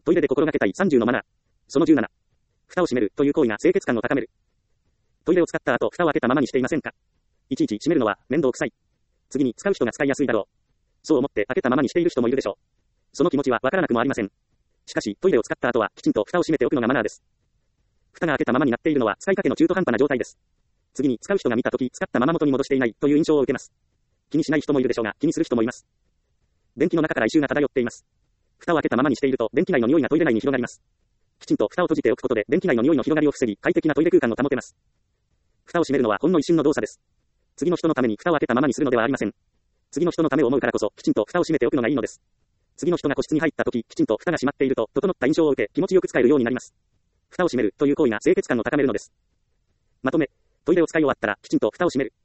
トイレで心がけたい30のマナー。その17。蓋を閉めるという行為が清潔感を高める。トイレを使った後、蓋を開けたままにしていませんか？いちいち閉めるのは面倒くさい。次に使う人が使いやすいだろう。そう思って開けたままにしている人もいるでしょう。その気持ちはわからなくもありません。しかし、トイレを使った後はきちんと蓋を閉めておくのがマナーです。蓋が開けたままになっているのは使いかけの中途半端な状態です。次に使う人が見たとき使ったまま元に戻していないという印象を受けます。気にしない人もいるでしょうが、気にする人もいます。便器の中から異臭が漂っています。蓋を開けたままにしていると便器内の匂いがトイレ内に広がります。きちんと蓋を閉じておくことで便器内の匂いの広がりを防ぎ、快適なトイレ空間を保てます。蓋を閉めるのはほんの一瞬の動作です。次の人のために蓋を開けたままにするのではありません。次の人のためを思うからこそ、きちんと蓋を閉めておくのがいいのです。次の人が個室に入ったとき、きちんと蓋が閉まっていると、整った印象を受け、気持ちよく使えるようになります。蓋を閉めるという行為が清潔感を高めるのです。まとめ、トイレを使い終わったら、きちんと蓋を閉める。